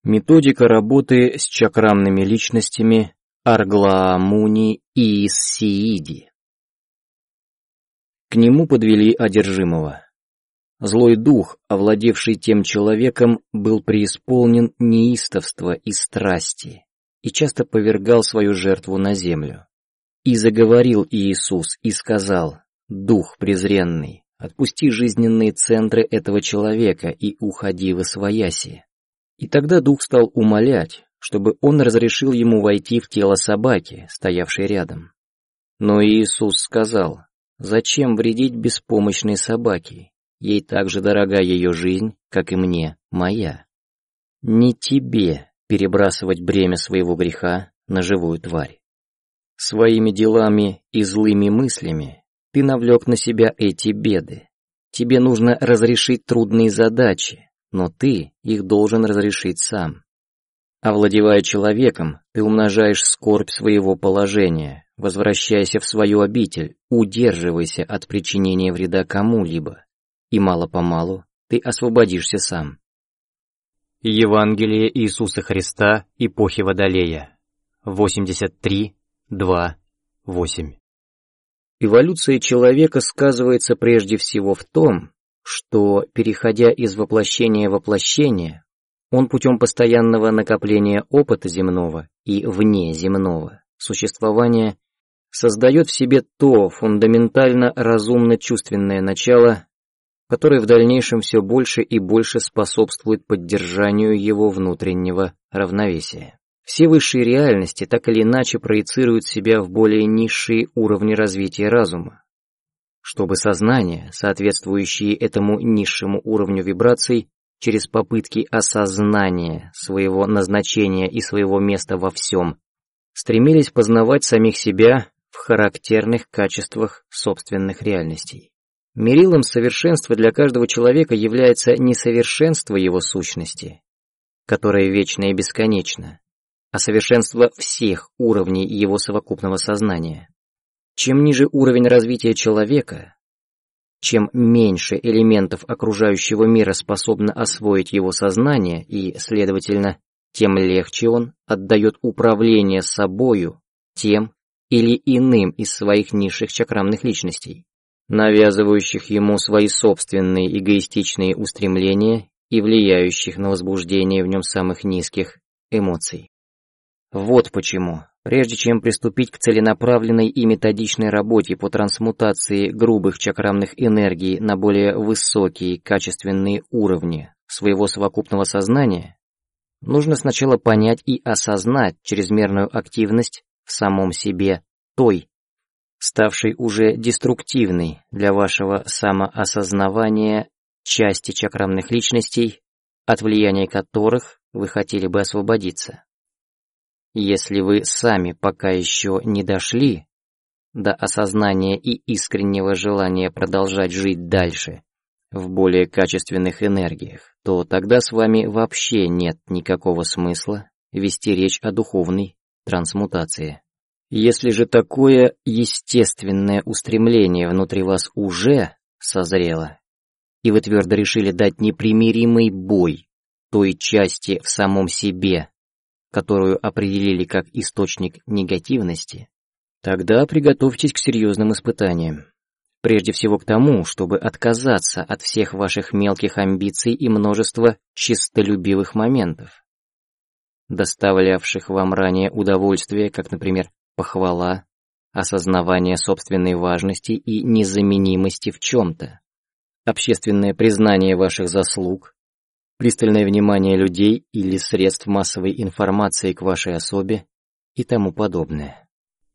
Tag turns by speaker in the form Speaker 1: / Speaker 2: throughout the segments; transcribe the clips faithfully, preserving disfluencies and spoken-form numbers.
Speaker 1: Методика работы с чакрамными личностями Арглаамуни и Иссииди. К нему подвели одержимого. Злой дух, овладевший тем человеком, был преисполнен неистовства и страсти и часто повергал свою жертву на землю. И заговорил Иисус и сказал: «Дух презренный, отпусти жизненные центры этого человека и уходи восвояси». И тогда дух стал умолять, чтобы он разрешил ему войти в тело собаки, стоявшей рядом. Но Иисус сказал: «Зачем вредить беспомощной собаке? Ей так же дорога ее жизнь, как и мне, моя. Не тебе перебрасывать бремя своего греха на живую тварь. Своими делами и злыми мыслями ты навлек на себя эти беды. Тебе нужно разрешить трудные задачи, но ты их должен разрешить сам. Овладевая человеком, ты умножаешь скорбь своего положения. Возвращайся в свою обитель, удерживайся от причинения вреда кому-либо, и мало-помалу ты освободишься сам».
Speaker 2: Евангелие Иисуса Христа эпохи Водолея. восемьдесят три, два, восемь.
Speaker 1: Эволюция человека сказывается прежде всего в том, что, переходя из воплощения в воплощение, он путем постоянного накопления опыта земного и внеземного существования создает в себе то фундаментально разумно-чувственное начало, которое в дальнейшем все больше и больше способствует поддержанию его внутреннего равновесия. Все высшие реальности так или иначе проецируют себя в более низшие уровни развития разума, чтобы сознание, соответствующее этому низшему уровню вибраций, через попытки осознания своего назначения и своего места во всем, стремились познавать самих себя в характерных качествах собственных реальностей. Мерилом совершенства для каждого человека является не совершенство его сущности, которое вечно и бесконечно, а совершенство всех уровней его совокупного сознания. Чем ниже уровень развития человека, чем меньше элементов окружающего мира способно освоить его сознание и, следовательно, тем легче он отдает управление собою тем или иным из своих низших чакрамных личностей, навязывающих ему свои собственные эгоистичные устремления и влияющих на возбуждение в нем самых низких эмоций. Вот почему, прежде чем приступить к целенаправленной и методичной работе по трансмутации грубых чакрамных энергий на более высокие качественные уровни своего совокупного сознания, нужно сначала понять и осознать чрезмерную активность в самом себе той, ставшей уже деструктивной для вашего самоосознавания части чакрамных личностей, от влияния которых вы хотели бы освободиться. Если вы сами пока еще не дошли до осознания и искреннего желания продолжать жить дальше в более качественных энергиях, то тогда с вами вообще нет никакого смысла вести речь о духовной трансмутации. Если же такое естественное устремление внутри вас уже созрело, и вы твердо решили дать непримиримый бой той части в самом себе, которую определили как источник негативности, тогда приготовьтесь к серьезным испытаниям. Прежде всего к тому, чтобы отказаться от всех ваших мелких амбиций и множества честолюбивых моментов, доставлявших вам ранее удовольствие, как, например, похвала, осознавание собственной важности и незаменимости в чем-то, общественное признание ваших заслуг, пристальное внимание людей или средств массовой информации к вашей особе и тому подобное.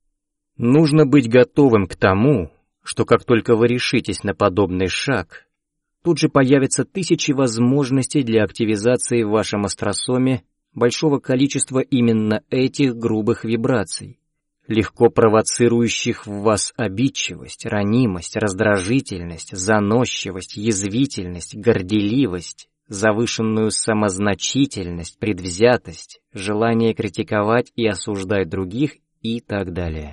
Speaker 2: Нужно быть готовым к тому, что как только вы решитесь на подобный шаг, тут же появятся тысячи возможностей для активизации в вашем астросоме большого количества именно этих грубых вибраций, легко провоцирующих в вас обидчивость, ранимость, раздражительность, заносчивость, язвительность, горделивость, завышенную самозначительность, предвзятость, желание критиковать и осуждать других и так далее.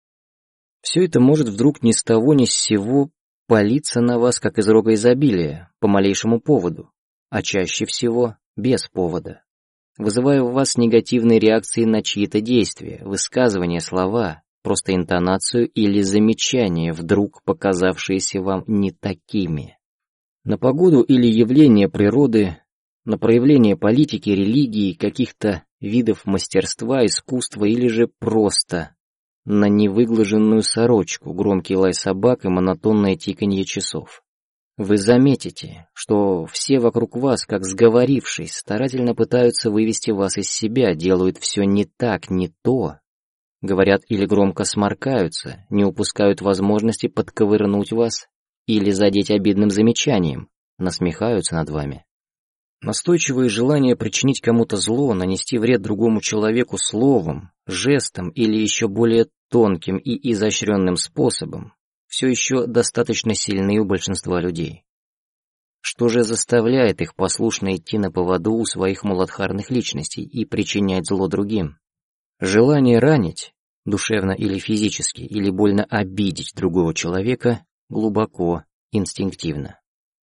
Speaker 1: Все это может вдруг ни с того ни с сего палиться на вас, как из рога изобилия, по малейшему поводу, а чаще всего без повода. вызывая у вас негативные реакции на чьи-то действия, высказывания, слова, просто интонацию или замечания, вдруг показавшиеся вам не такими. На погоду или явления природы, на проявление политики, религии, каких-то видов мастерства, искусства или же просто на невыглаженную сорочку, громкий лай собак и монотонное тиканье часов. Вы заметите, что все вокруг вас, как сговорившись, старательно пытаются вывести вас из себя, делают все не так, не то, говорят или громко сморкаются, не упускают возможности подковырнуть вас или задеть обидным замечанием, насмехаются над вами. Настойчивое желание причинить кому-то зло, нанести вред другому человеку словом, жестом или еще более тонким и изощренным способом все еще достаточно сильны у большинства людей. Что же заставляет их послушно идти на поводу у своих муладхарных личностей и причинять зло другим? Желание ранить, душевно или физически, или больно обидеть другого человека глубоко инстинктивно.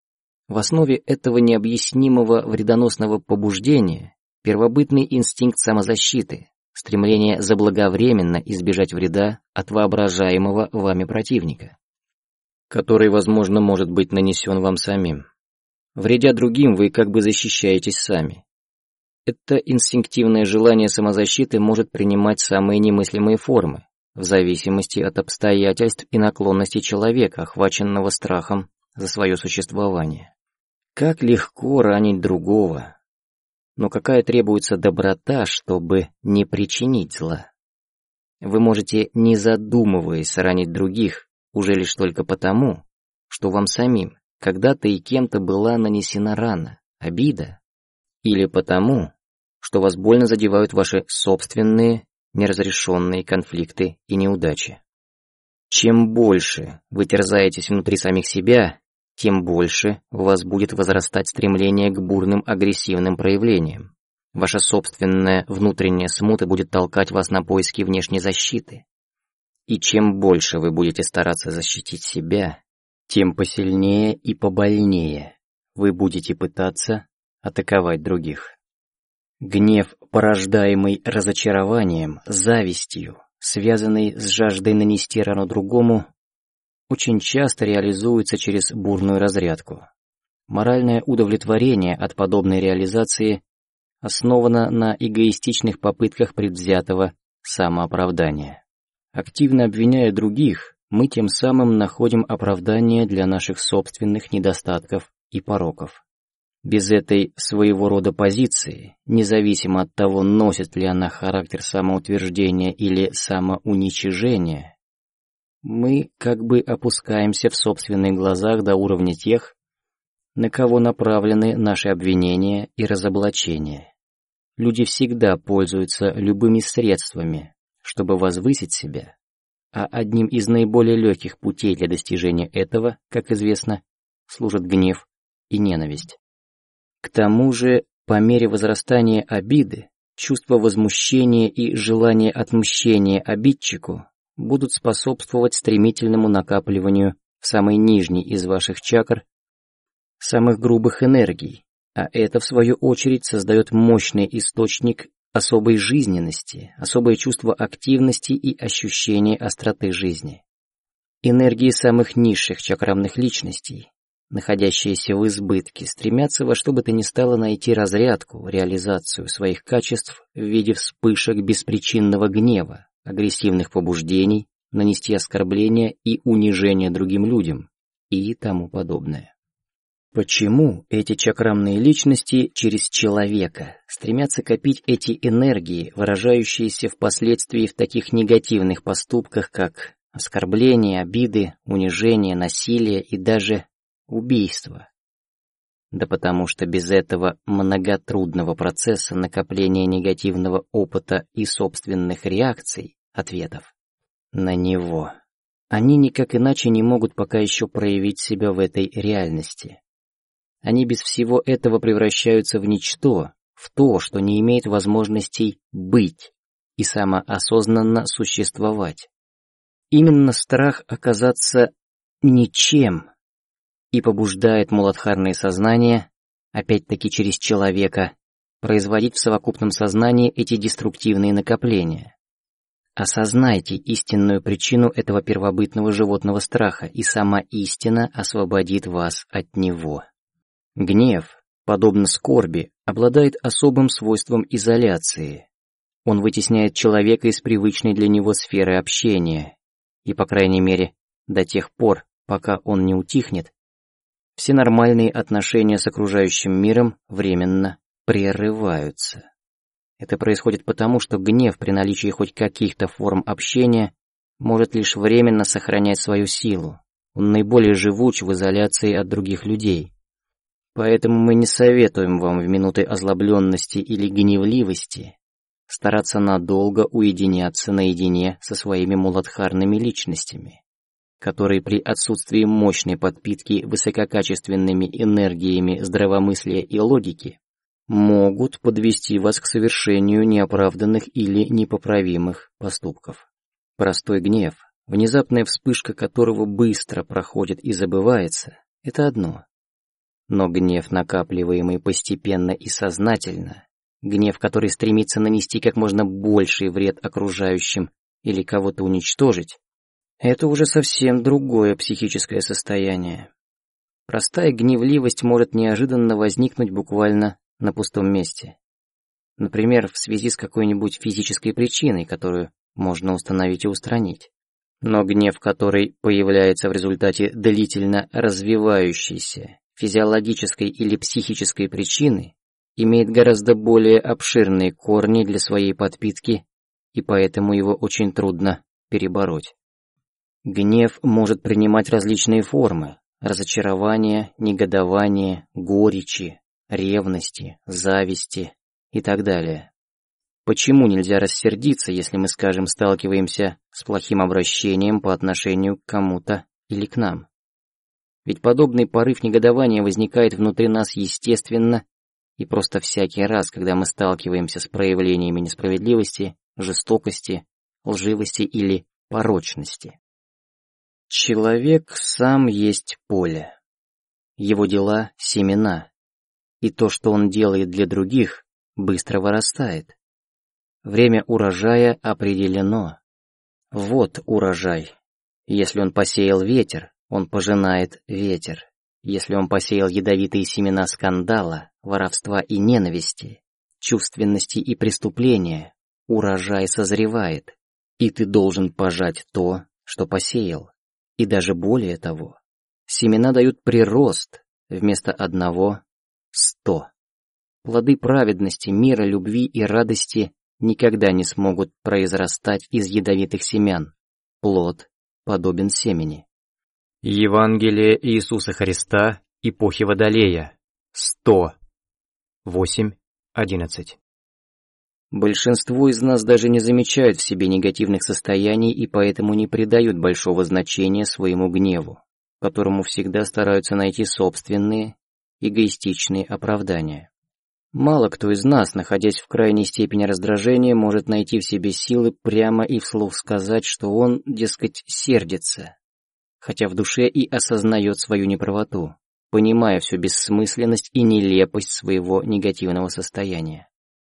Speaker 1: В основе этого необъяснимого вредоносного побуждения первобытный инстинкт самозащиты, стремление заблаговременно избежать вреда от воображаемого вами противника, который, возможно, может быть нанесен вам самим. Вредя другим, вы как бы защищаетесь сами. Это инстинктивное желание самозащиты может принимать самые немыслимые формы, в зависимости от обстоятельств и наклонностей человека, охваченного страхом за свое существование. Как легко ранить другого, но какая требуется доброта, чтобы не причинить зла. Вы можете, не задумываясь, ранить других, уже лишь только потому, что вам самим когда-то и кем-то была нанесена рана, обида, или потому, что вас больно задевают ваши собственные неразрешенные конфликты и неудачи. Чем больше вы терзаетесь внутри самих себя, тем больше у вас будет возрастать стремление к бурным агрессивным проявлениям. Ваша собственная внутренняя смута будет толкать вас на поиски внешней защиты. И чем больше вы будете стараться защитить себя, тем посильнее и побольнее вы будете пытаться атаковать других. Гнев, порождаемый разочарованием, завистью, связанный с жаждой нанести рану другому, очень часто реализуется через бурную разрядку. Моральное удовлетворение от подобной реализации основано на эгоистичных попытках предвзятого самооправдания. Активно обвиняя других, мы тем самым находим оправдание для наших собственных недостатков и пороков. Без этой своего рода позиции, независимо от того, носит ли она характер самоутверждения или самоуничижения, мы как бы опускаемся в собственных глазах до уровня тех, на кого направлены наши обвинения и разоблачения. Люди всегда пользуются любыми средствами, чтобы возвысить себя, а одним из наиболее легких путей для достижения этого, как известно, служат гнев и ненависть. К тому же, по мере возрастания обиды, чувство возмущения и желание отмщения обидчику будут способствовать стремительному накапливанию в самой нижней из ваших чакр самых грубых энергий, а это, в свою очередь, создает мощный источник особой жизненности, особое чувство активности и ощущение остроты жизни. Энергии самых низших чакрамных личностей, находящиеся в избытке, стремятся во что бы то ни стало найти разрядку, реализацию своих качеств в виде вспышек беспричинного гнева, агрессивных побуждений, нанести оскорбления и унижение другим людям и тому подобное. Почему эти чакрамные личности через человека стремятся копить эти энергии, выражающиеся впоследствии в таких негативных поступках, как оскорбления, обиды, унижение, насилие и даже убийство? Да потому что без этого многотрудного процесса накопления негативного опыта и собственных реакций, ответов на него, они никак иначе не могут пока еще проявить себя в этой реальности. Они без всего этого превращаются в ничто, в то, что не имеет возможностей быть и самоосознанно существовать. Именно страх оказаться ничем и побуждает муладхарное сознание, опять-таки через человека, производить в совокупном сознании эти деструктивные накопления. Осознайте истинную причину этого первобытного животного страха, и сама истина освободит вас от него. Гнев, подобно скорби, обладает особым свойством изоляции. Он вытесняет человека из привычной для него сферы общения, и, по крайней мере, до тех пор, пока он не утихнет, все нормальные отношения с окружающим миром временно прерываются. Это происходит потому, что гнев при наличии хоть каких-то форм общения может лишь временно сохранять свою силу. Он наиболее живуч в изоляции от других людей. Поэтому мы не советуем вам в минуты озлобленности или гневливости стараться надолго уединяться наедине со своими муладхарными личностями, которые при отсутствии мощной подпитки высококачественными энергиями здравомыслия и логики могут подвести вас к совершению неоправданных или непоправимых поступков. Простой гнев, внезапная вспышка которого быстро проходит и забывается, это одно. Но гнев, накапливаемый постепенно и сознательно, гнев, который стремится нанести как можно больший вред окружающим или кого-то уничтожить, это уже совсем другое психическое состояние. Простая гневливость может неожиданно возникнуть буквально на пустом месте. Например, в связи с какой-нибудь физической причиной, которую можно установить и устранить. Но гнев, который появляется в результате длительно развивающейся физиологической или психической причины, имеет гораздо более обширные корни для своей подпитки, и поэтому его очень трудно перебороть. Гнев может принимать различные формы: разочарование, негодование, горечи, ревности, зависти и так далее. Почему нельзя рассердиться, если мы, скажем, сталкиваемся с плохим обращением по отношению к кому-то или к нам? Ведь подобный порыв негодования возникает внутри нас естественно и просто всякий раз, когда мы сталкиваемся с проявлениями несправедливости, жестокости, лживости или порочности. Человек сам есть поле. Его дела — семена. И то, что он делает для других, быстро вырастает. Время урожая определено. Вот урожай. Если он посеял ветер, он пожинает ветер. Если он посеял ядовитые семена скандала, воровства и ненависти, чувственности и преступления, урожай созревает, и ты должен пожать то, что посеял. И даже более того, семена дают прирост, вместо одного — сто. Плоды праведности, мира, любви и радости никогда не смогут произрастать из ядовитых семян. Плод подобен семени.
Speaker 2: Евангелие Иисуса Христа эпохи Водолея. сто. восемь одиннадцать.
Speaker 1: Большинство из нас даже не замечают в себе негативных состояний и поэтому не придают большого значения своему гневу, которому всегда стараются найти собственные, эгоистичные оправдания. Мало кто из нас, находясь в крайней степени раздражения, может найти в себе силы прямо и вслух сказать, что он, дескать, сердится, хотя в душе и осознает свою неправоту, понимая всю бессмысленность и нелепость своего негативного состояния.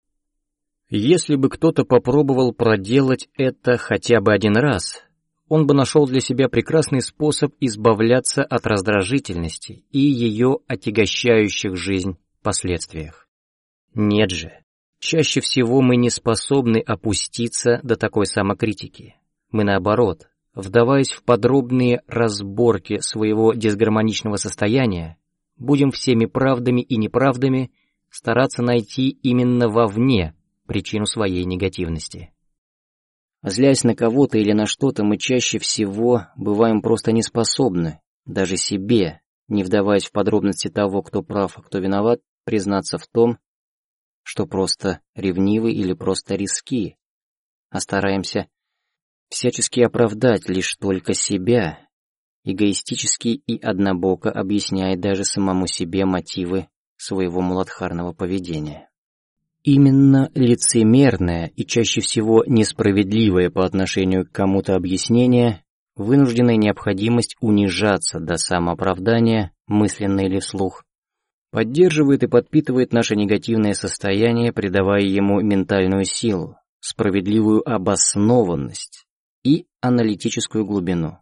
Speaker 2: Если бы кто-то попробовал проделать это хотя бы один раз, он бы нашел для себя прекрасный способ избавляться от раздражительности и ее отягощающих жизнь последствиях. Нет же, чаще всего мы не способны опуститься до такой самокритики. Мы наоборот, вдаваясь в подробные разборки своего дисгармоничного состояния, будем всеми правдами и неправдами стараться найти именно вовне причину своей негативности.
Speaker 1: Злясь на кого-то или на что-то, мы чаще всего бываем просто не способны, даже себе, не вдаваясь в подробности того, кто прав, а кто виноват, признаться в том, что просто ревнивы или просто риски, а стараемся всячески оправдать лишь только себя, эгоистически и однобоко объясняя даже самому себе мотивы своего муладхарного поведения. Именно лицемерное и чаще всего несправедливое по отношению к кому-то объяснение, вынужденная необходимость унижаться до самооправдания, мысленно или вслух, поддерживает и подпитывает наше негативное состояние, придавая ему ментальную силу, справедливую обоснованность и аналитическую глубину.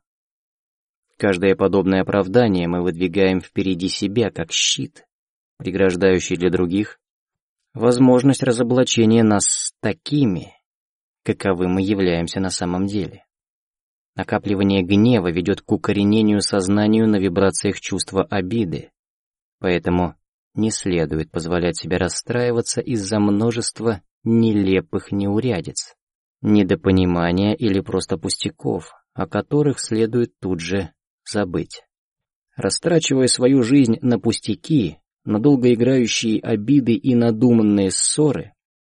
Speaker 1: Каждое подобное оправдание мы выдвигаем впереди себя как щит, преграждающий для других возможность разоблачения нас такими, каковы мы являемся на самом деле. Накапливание гнева ведет к укоренению сознанию на вибрациях чувства обиды, поэтому не следует позволять себе расстраиваться из-за множества нелепых неурядиц, недопонимания или просто пустяков, о которых следует тут же забыть. Растрачивая свою жизнь на пустяки, на долгоиграющие обиды и надуманные ссоры,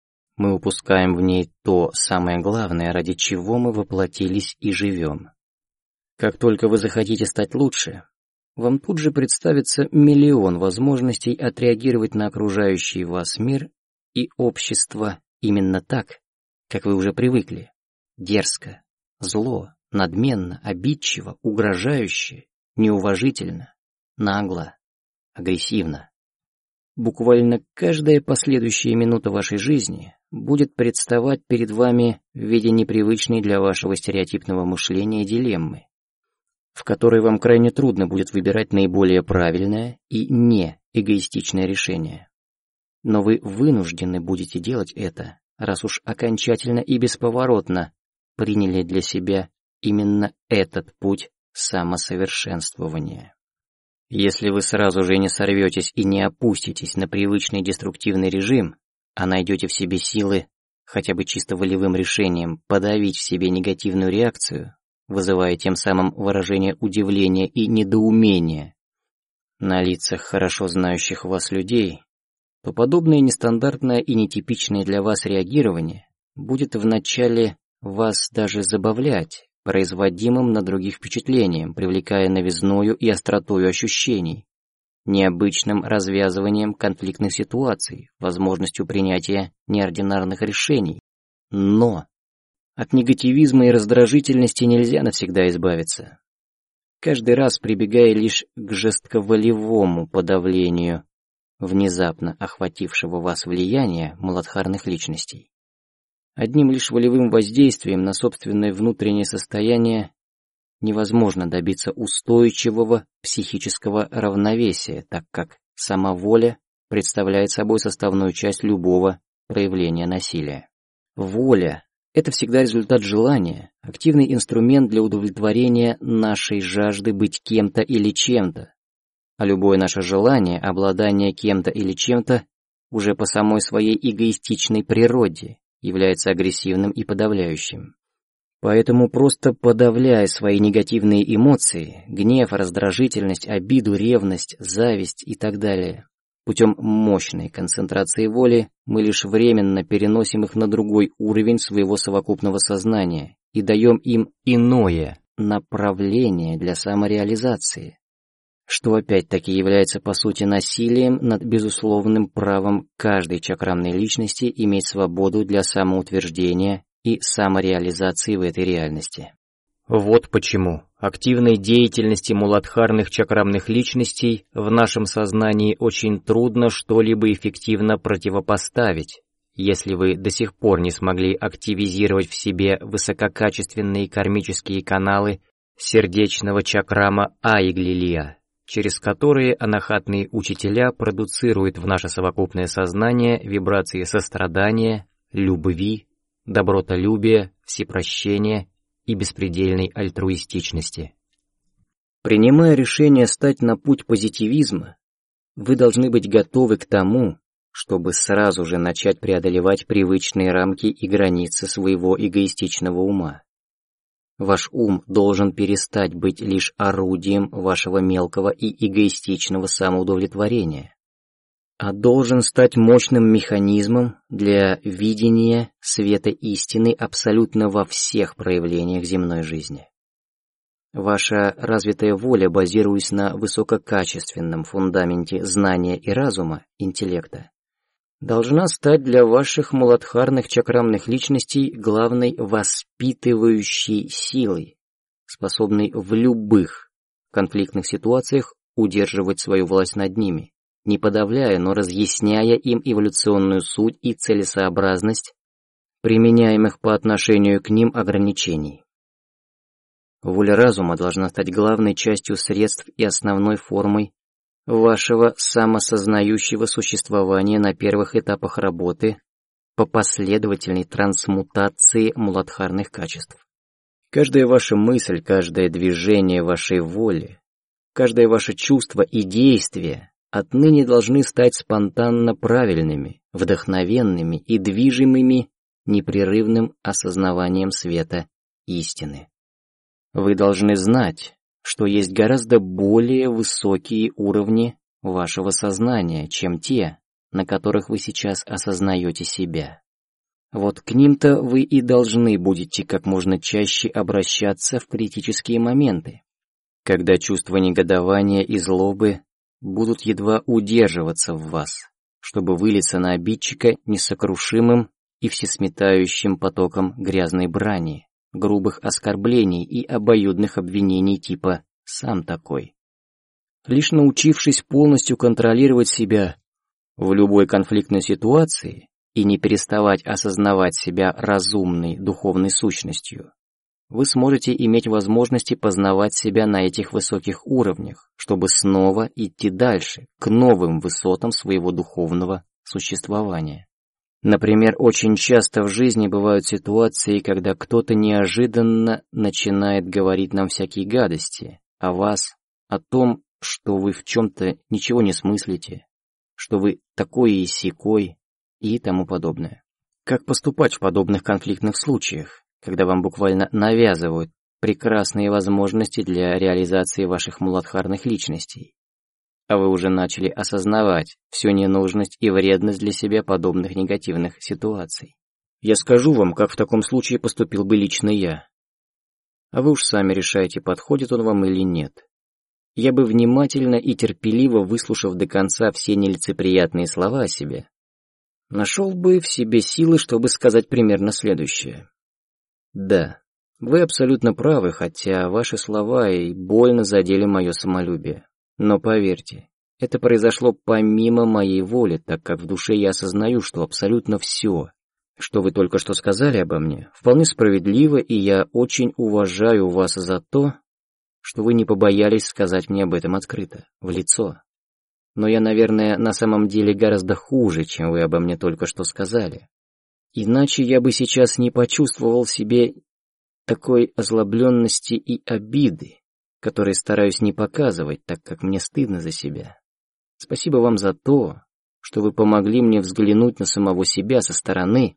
Speaker 1: мы упускаем в ней то самое главное, ради чего мы воплотились и живем. Как только вы захотите стать лучше, вам тут же представится миллион возможностей отреагировать на окружающий вас мир и общество именно так, как вы уже привыкли. Дерзко, зло, надменно, обидчиво, угрожающе, неуважительно, нагло, агрессивно. Буквально каждая последующая минута вашей жизни будет представать перед вами в виде непривычной для вашего стереотипного мышления дилеммы, в которой вам крайне трудно будет выбирать наиболее правильное и не эгоистичное решение. Но вы вынуждены будете делать это, раз уж окончательно и бесповоротно приняли для себя именно этот путь самосовершенствования. Если вы сразу же не сорветесь и не опуститесь на привычный деструктивный режим, а найдете в себе силы хотя бы чисто волевым решением подавить в себе негативную реакцию, вызывая тем самым выражение удивления и недоумения на лицах хорошо знающих вас людей, то подобное нестандартное и нетипичное для вас реагирование будет вначале вас даже забавлять, производимым на других впечатлением, привлекая новизною и остротою ощущений, необычным развязыванием конфликтных ситуаций, возможностью принятия неординарных решений. Но от негативизма и раздражительности нельзя навсегда избавиться. Каждый раз прибегая лишь к жестковолевому подавлению внезапно охватившего вас влияния муладхарных личностей. Одним лишь волевым воздействием на собственное внутреннее состояние невозможно добиться устойчивого психического равновесия, так как сама воля представляет собой составную часть любого проявления насилия. Воля — это всегда результат желания, активный инструмент для удовлетворения нашей жажды быть кем-то или чем-то. А любое наше желание, обладание кем-то или чем-то, уже по самой своей эгоистичной природе, является агрессивным и подавляющим. Поэтому просто подавляя свои негативные эмоции, гнев, раздражительность, обиду, ревность, зависть и так далее, путем мощной концентрации воли мы лишь временно переносим их на другой уровень своего совокупного сознания и даем им иное направление для самореализации, что опять-таки является по сути насилием над безусловным правом каждой чакрамной личности иметь свободу для самоутверждения и самореализации в этой реальности.
Speaker 2: Вот почему активной деятельности муладхарных чакрамных личностей в нашем сознании очень трудно что-либо эффективно противопоставить, если вы до сих пор не смогли активизировать в себе высококачественные кармические каналы сердечного чакрама Айглилия, через которые анахатные учителя продуцируют в наше совокупное сознание вибрации сострадания, любви, добротолюбия, всепрощения и беспредельной альтруистичности.
Speaker 1: Принимая решение стать на путь позитивизма, вы должны быть готовы к тому, чтобы сразу же начать преодолевать привычные рамки и границы своего эгоистичного ума. Ваш ум должен перестать быть лишь орудием вашего мелкого и эгоистичного самоудовлетворения, а должен стать мощным механизмом для видения света истины абсолютно во всех проявлениях земной жизни. Ваша развитая воля, базируясь на высококачественном фундаменте знания и разума, интеллекта, должна стать для ваших муладхарных чакрамных личностей главной воспитывающей силой, способной в любых конфликтных ситуациях удерживать свою власть над ними, не подавляя, но разъясняя им эволюционную суть и целесообразность применяемых по отношению к ним ограничений. Воля разума должна стать главной частью средств и основной формой вашего самосознающего существования на первых этапах работы по последовательной трансмутации муладхарных качеств. Каждая ваша мысль, каждое движение вашей воли, каждое ваше чувство и действие отныне должны стать спонтанно правильными, вдохновенными и движимыми непрерывным осознаванием света истины. Вы должны знать, что есть гораздо более высокие уровни вашего сознания, чем те, на которых вы сейчас осознаете себя. Вот к ним-то вы и должны будете как можно чаще обращаться в критические моменты, когда чувства негодования и злобы будут едва удерживаться в вас, чтобы вылиться на обидчика несокрушимым и всесметающим потоком грязной брани, грубых оскорблений и обоюдных обвинений типа «сам такой». Лишь научившись полностью контролировать себя в любой конфликтной ситуации и не переставать осознавать себя разумной духовной сущностью, вы сможете иметь возможности познавать себя на этих высоких уровнях, чтобы снова идти дальше, к новым высотам своего духовного существования. Например, очень часто в жизни бывают ситуации, когда кто-то неожиданно начинает говорить нам всякие гадости о вас, о том, что вы в чем-то ничего не смыслите, что вы такой и сякой и тому подобное. Как поступать в подобных конфликтных случаях, когда вам буквально навязывают прекрасные возможности для реализации ваших муладхарных личностей, а вы уже начали осознавать всю ненужность и вредность для себя подобных негативных ситуаций? Я скажу вам, как в таком случае поступил бы лично я. А вы уж сами решаете, подходит он вам или нет. Я бы внимательно и терпеливо, выслушав до конца все нелицеприятные слова о себе, нашел бы в себе силы, чтобы сказать примерно следующее. Да, вы абсолютно правы, хотя ваши слова и больно задели мое самолюбие. Но поверьте, это произошло помимо моей воли, так как в душе я осознаю, что абсолютно все, что вы только что сказали обо мне, вполне справедливо, и я очень уважаю вас за то, что вы не побоялись сказать мне об этом открыто, в лицо. Но я, наверное, на самом деле гораздо хуже, чем вы обо мне только что сказали. Иначе я бы сейчас не почувствовал в себе такой озлобленности и обиды, которые стараюсь не показывать, так как мне стыдно за себя. Спасибо вам за то, что вы помогли мне взглянуть на самого себя со стороны.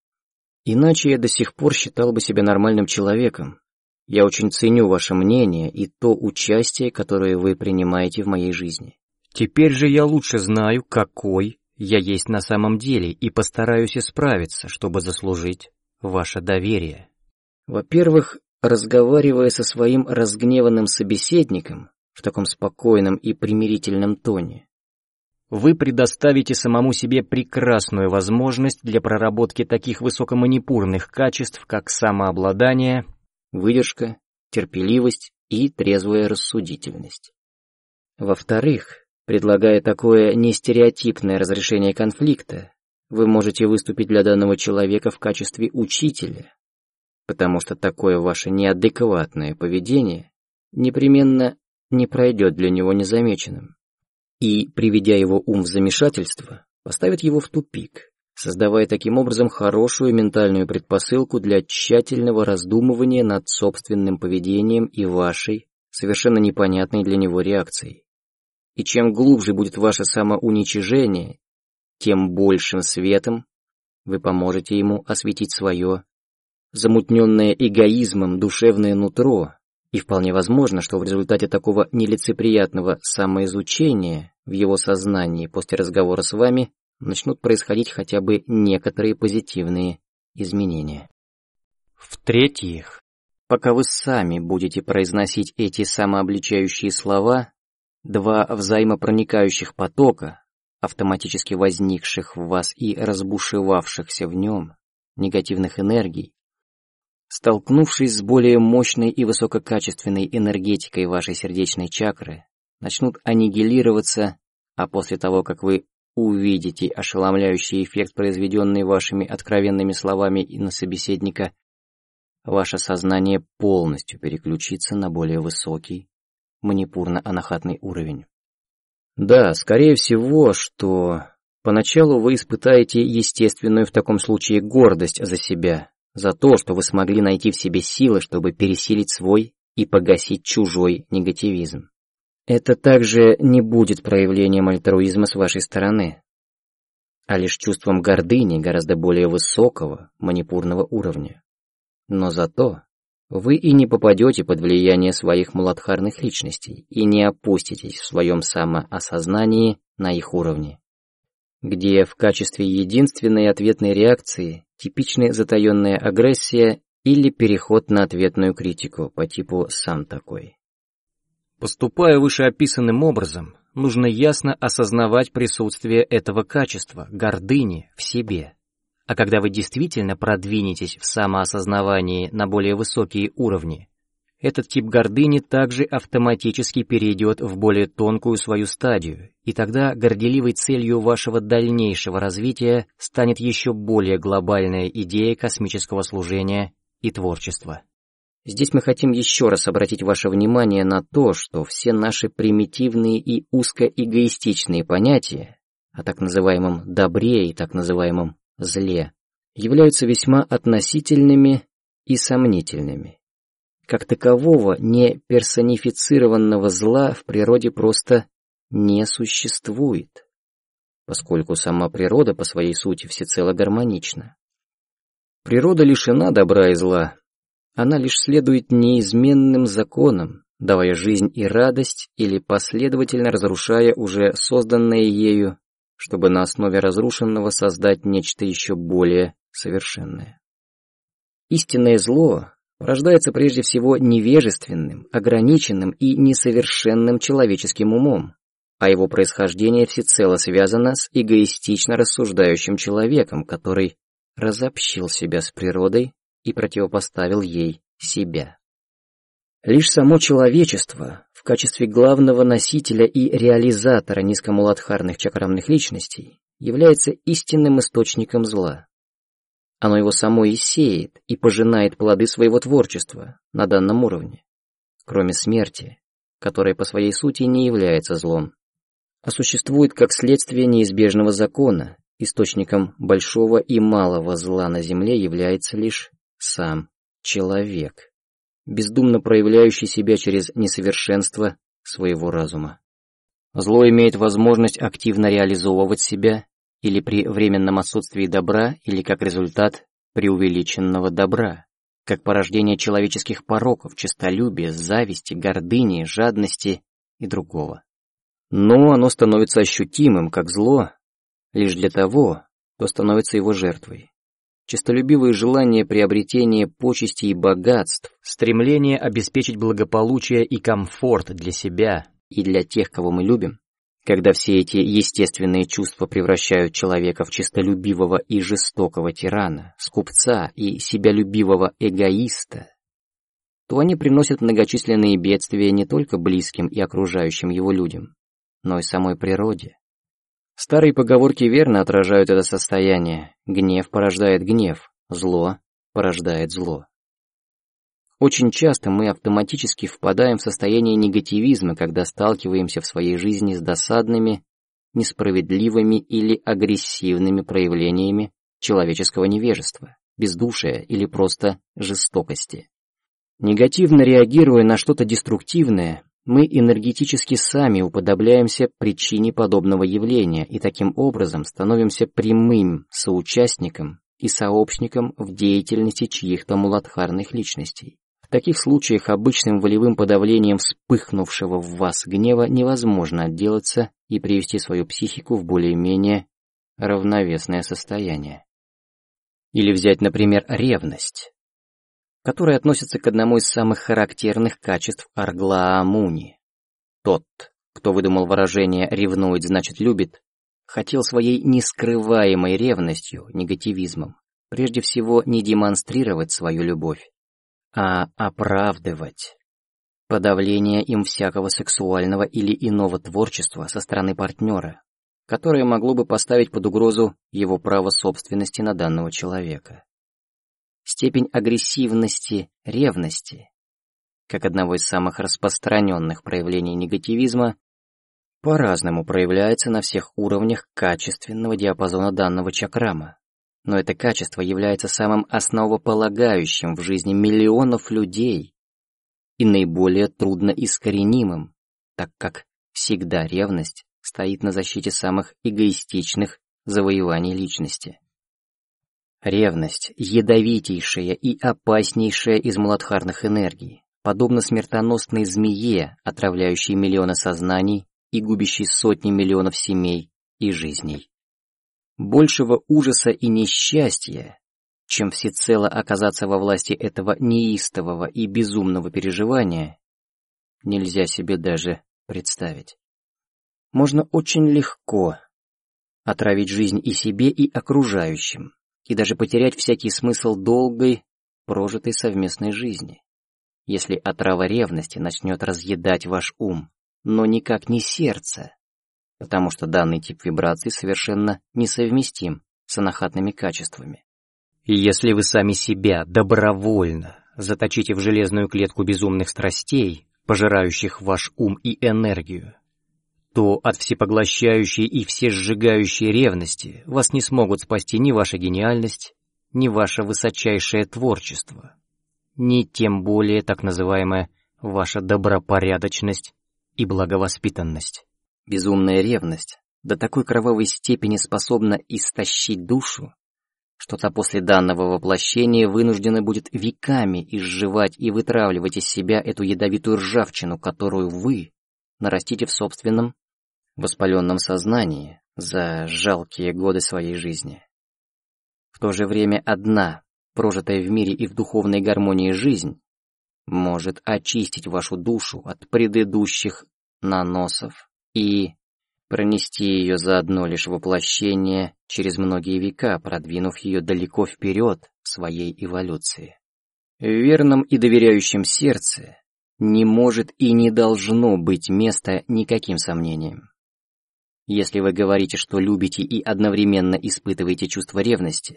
Speaker 1: Иначе я до сих пор считал бы себя нормальным человеком. Я очень ценю ваше мнение и то участие, которое вы принимаете в моей жизни.
Speaker 2: Теперь же я лучше знаю, какой я есть на самом деле, и постараюсь исправиться, чтобы заслужить ваше доверие.
Speaker 1: Во-первых, разговаривая со своим разгневанным собеседником в таком спокойном и примирительном тоне,
Speaker 2: вы предоставите самому себе прекрасную возможность для проработки таких высокоманипурных качеств, как самообладание,
Speaker 1: выдержка, терпеливость и трезвая рассудительность. Во-вторых, предлагая такое нестереотипное разрешение конфликта, вы можете выступить для данного человека в качестве учителя, потому что такое ваше неадекватное поведение непременно не пройдет для него незамеченным и, приведя его ум в замешательство, поставит его в тупик, создавая таким образом хорошую ментальную предпосылку для тщательного раздумывания над собственным поведением и вашей, совершенно непонятной для него реакцией. И чем глубже будет ваше самоуничижение, тем большим светом вы поможете ему осветить свое замутненное эгоизмом душевное нутро, и вполне возможно, что в результате такого нелицеприятного самоизучения в его сознании после разговора с вами начнут происходить хотя бы некоторые позитивные изменения.
Speaker 2: В-третьих,
Speaker 1: пока вы сами будете произносить эти самообличающие слова, два взаимопроникающих потока, автоматически возникших в вас и разбушевавшихся в нем, негативных энергий, столкнувшись с более мощной и высококачественной энергетикой вашей сердечной чакры, начнут аннигилироваться А после того, как вы увидите ошеломляющий эффект, произведенный вашими откровенными словами и на собеседника, ваше сознание полностью переключится на более высокий, манипурно-анахатный уровень. Да, скорее всего, что поначалу вы испытаете естественную в таком случае гордость за себя, за то, что вы смогли найти в себе силы, чтобы пересилить свой и погасить чужой негативизм. Это также не будет проявлением альтруизма с вашей стороны, а лишь чувством гордыни гораздо более высокого манипурного уровня. Но зато вы и не попадете под влияние своих муладхарных личностей и не опуститесь в своем самоосознании на их уровне, где в качестве единственной ответной реакции типичная затаенная агрессия или переход на ответную критику по типу «сам такой».
Speaker 2: Поступая вышеописанным образом, нужно ясно осознавать присутствие этого качества, гордыни, в себе. А когда вы действительно продвинетесь в самоосознавании на более высокие уровни, этот тип гордыни также автоматически перейдет в более тонкую свою стадию, и тогда горделивой целью вашего дальнейшего развития станет еще более глобальная идея космического служения и творчества.
Speaker 1: Здесь мы хотим еще раз обратить ваше внимание на то, что все наши примитивные и узкоэгоистичные понятия о так называемом добре и так называемом зле являются весьма относительными и сомнительными. Как такового неперсонифицированного зла в природе просто не существует, поскольку сама природа по своей сути всецело гармонична. Природа лишена добра и зла. Она лишь следует неизменным законам, давая жизнь и радость или последовательно разрушая уже созданное ею, чтобы на основе разрушенного создать нечто еще более совершенное. Истинное зло рождается прежде всего невежественным, ограниченным и несовершенным человеческим умом, а его происхождение всецело связано с эгоистично рассуждающим человеком, который разобщил себя с природой и противопоставил ей себя. Лишь само человечество в качестве главного носителя и реализатора низкомуладхарных чакрамных личностей является истинным источником зла. Оно его само и сеет, и пожинает плоды своего творчества на данном уровне, кроме смерти, которая по своей сути не является злом, а существует как следствие неизбежного закона. Источником большого и малого зла на земле является лишь сам человек, бездумно проявляющий себя через несовершенство своего разума. Зло имеет возможность активно реализовывать себя или при временном отсутствии добра, или как результат преувеличенного добра, как порождение человеческих пороков, честолюбия, зависти, гордыни, жадности и другого. Но оно становится ощутимым как зло лишь для того, кто становится его жертвой. Честолюбивые желания приобретения почестей и богатств,
Speaker 2: стремление обеспечить благополучие и комфорт для себя
Speaker 1: и для тех, кого мы любим, когда все эти естественные чувства превращают человека в честолюбивого и жестокого тирана, скупца и себялюбивого эгоиста, то они приносят многочисленные бедствия не только близким и окружающим его людям, но и самой природе. Старые поговорки верно отражают это состояние. Гнев порождает гнев, зло порождает зло. Очень часто мы автоматически впадаем в состояние негативизма, когда сталкиваемся в своей жизни с досадными, несправедливыми или агрессивными проявлениями человеческого невежества, бездушия или просто жестокости. Негативно реагируя на что-то деструктивное, мы энергетически сами уподобляемся причине подобного явления и таким образом становимся прямым соучастником и сообщником в деятельности чьих-то муладхарных личностей. В таких случаях обычным волевым подавлением вспыхнувшего в вас гнева невозможно отделаться и привести свою психику в более-менее равновесное состояние. Или взять, например, ревность, которая относится к одному из самых характерных качеств Арглаа-Муни. Тот, кто выдумал выражение «ревнует, значит любит», хотел своей нескрываемой ревностью, негативизмом, прежде всего не демонстрировать свою любовь, а оправдывать. подавление им всякого сексуального или иного творчества со стороны партнера, которое могло бы поставить под угрозу его право собственности на данного человека. Степень агрессивности, ревности, как одного из самых распространенных проявлений негативизма, по-разному проявляется на всех уровнях качественного диапазона данного чакрама, но это качество является самым основополагающим в жизни миллионов людей и наиболее трудноискоренимым, так как всегда ревность стоит на защите самых эгоистичных завоеваний личности. Ревность — ядовитейшая и опаснейшая из младхарных энергий, подобно смертоносной змее, отравляющей миллионы сознаний и губящей сотни миллионов семей и жизней. Большего ужаса и несчастья, чем всецело оказаться во власти этого неистового и безумного переживания, нельзя себе даже представить. Можно очень легко отравить жизнь и себе, и окружающим, и даже потерять всякий смысл долгой, прожитой совместной жизни, если отрава ревности начнет разъедать ваш ум, но никак не сердце, потому что данный тип вибраций совершенно несовместим с анахатными качествами.
Speaker 2: И если вы сами себя добровольно заточите в железную клетку безумных страстей, пожирающих ваш ум и энергию, то от всепоглощающей и всесжигающей ревности вас не смогут спасти ни ваша гениальность, ни ваше высочайшее творчество, ни тем более так называемая ваша добропорядочность и благовоспитанность.
Speaker 1: Безумная ревность до такой кровавой степени способна истощить душу, что та после данного воплощения вынуждена будет веками изживать и вытравливать из себя эту ядовитую ржавчину, которую вы нарастите в собственном воспаленном сознании за жалкие годы своей жизни. В то же время одна, прожитая в мире и в духовной гармонии жизнь, может очистить вашу душу от предыдущих наносов и пронести ее за одно лишь воплощение через многие века, продвинув ее далеко вперед в своей эволюции. В верном и доверяющем сердце не может и не должно быть места никаким сомнениям. Если вы говорите, что любите и одновременно испытываете чувство ревности,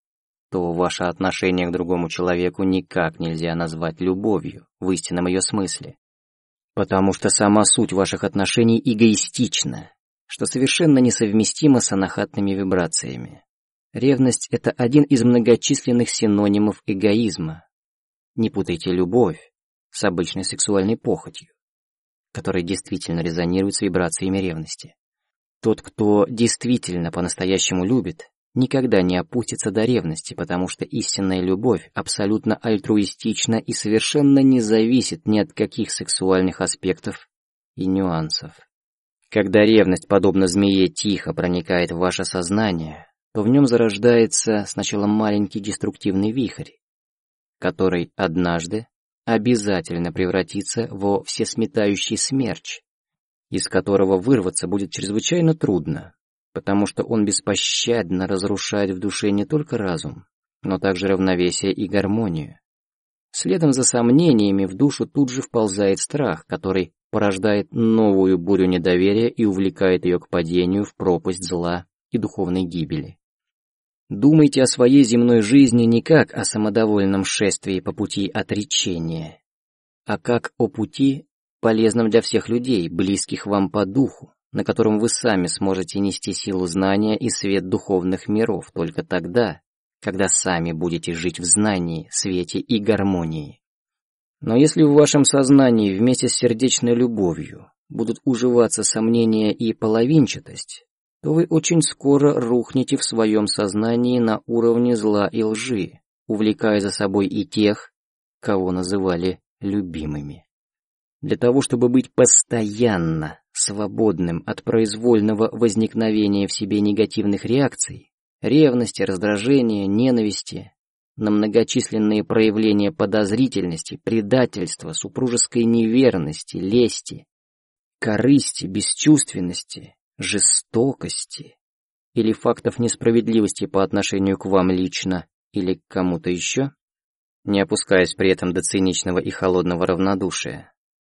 Speaker 1: то ваше отношение к другому человеку никак нельзя назвать любовью в истинном ее смысле, потому что сама суть ваших отношений эгоистична, что совершенно несовместимо с анахатными вибрациями. Ревность — это один из многочисленных синонимов эгоизма. Не путайте любовь с обычной сексуальной похотью, которая действительно резонирует с вибрациями ревности. Тот, кто действительно по-настоящему любит, никогда не опустится до ревности, потому что истинная любовь абсолютно альтруистична и совершенно не зависит ни от каких сексуальных аспектов и нюансов. Когда ревность, подобно змее, тихо проникает в ваше сознание, то в нем зарождается сначала маленький деструктивный вихрь, который однажды обязательно превратится во всесметающий смерч, из которого вырваться будет чрезвычайно трудно, потому что он беспощадно разрушает в душе не только разум, но также равновесие и гармонию. Следом за сомнениями в душу тут же вползает страх, который порождает новую бурю недоверия и увлекает ее к падению в пропасть зла и духовной гибели. Думайте о своей земной жизни не как о самодовольном шествии по пути отречения, а как о пути, полезном для всех людей, близких вам по духу, на котором вы сами сможете нести силу знания и свет духовных миров только тогда, когда сами будете жить в знании, свете и гармонии. Но если в вашем сознании вместе с сердечной любовью будут уживаться сомнения и половинчатость, то вы очень скоро рухнете в своем сознании на уровне зла и лжи, увлекая за собой и тех, кого называли любимыми. Для того, чтобы быть постоянно свободным от произвольного возникновения в себе негативных реакций, ревности, раздражения, ненависти, на многочисленные проявления подозрительности, предательства, супружеской неверности, лести, корысти, бесчувственности, жестокости или фактов несправедливости по отношению к вам лично или к кому-то еще, не опускаясь при этом до циничного и холодного равнодушия,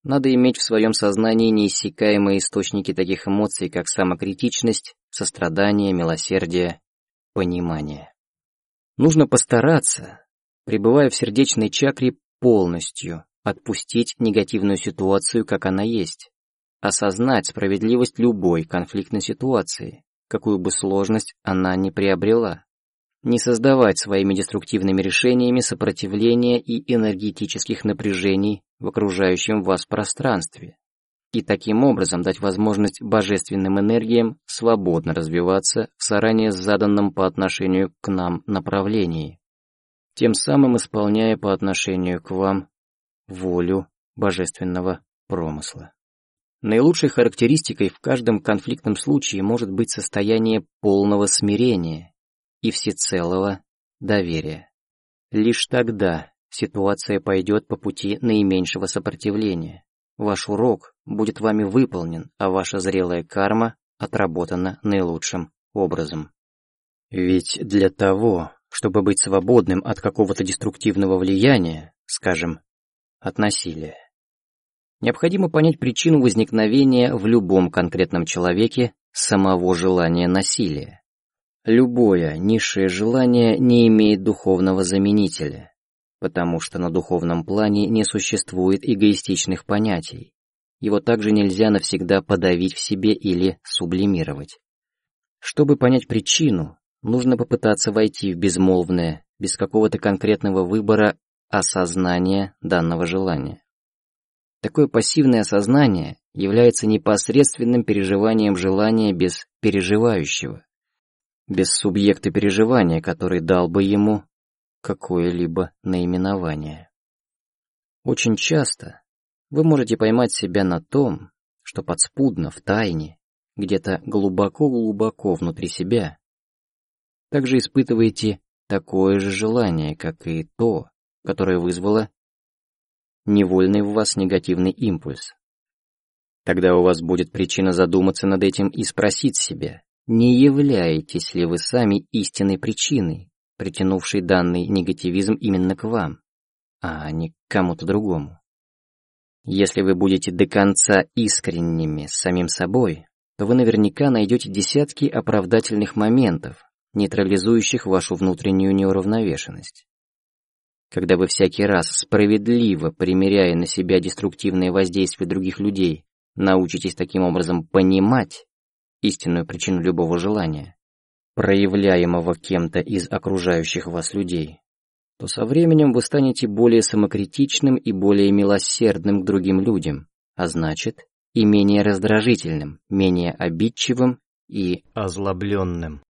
Speaker 1: надо иметь в своем сознании неиссякаемые источники таких эмоций, как самокритичность, сострадание, милосердие, понимание. Нужно постараться, пребывая в сердечной чакре, полностью отпустить негативную ситуацию, как она есть, осознать справедливость любой конфликтной ситуации, какую бы сложность она ни приобрела, не создавать своими деструктивными решениями сопротивления и энергетических напряжений в окружающем вас пространстве, и таким образом дать возможность божественным энергиям свободно развиваться в заранее заданном по отношению к нам направлении, тем самым исполняя по отношению к вам волю божественного промысла. Наилучшей характеристикой в каждом конфликтном случае может быть состояние полного смирения и всецелого доверия. Лишь тогда ситуация пойдет по пути наименьшего сопротивления. Ваш урок будет вами выполнен, а ваша зрелая карма отработана наилучшим образом. Ведь для того, чтобы быть свободным от какого-то деструктивного влияния, скажем, от насилия, необходимо понять причину возникновения в любом конкретном человеке самого желания насилия. Любое низшее желание не имеет духовного заменителя, потому что на духовном плане не существует эгоистичных понятий. Его также нельзя навсегда подавить в себе или сублимировать. Чтобы понять причину, нужно попытаться войти в безмолвное, без какого-то конкретного выбора, осознание данного желания. Такое пассивное осознание является непосредственным переживанием желания без переживающего, без субъекта переживания, который дал бы ему какое-либо наименование. Очень часто вы можете поймать себя на том, что подспудно, в тайне, где-то глубоко-глубоко внутри себя, также испытываете такое же желание, как и то, которое вызвало невольный в вас негативный импульс. Тогда у вас будет причина задуматься над этим и спросить себя, не являетесь ли вы сами истинной причиной, притянувшей данный негативизм именно к вам, а не к кому-то другому. Если вы будете до конца искренними с самим собой, то вы наверняка найдете десятки оправдательных моментов, нейтрализующих вашу внутреннюю неуравновешенность. Когда вы всякий раз справедливо примеряя на себя деструктивные воздействия других людей, научитесь таким образом понимать истинную причину любого желания, проявляемого кем-то из окружающих вас людей, то со временем вы станете более самокритичным и более милосердным к другим людям, а значит, и менее раздражительным, менее обидчивым и озлобленным.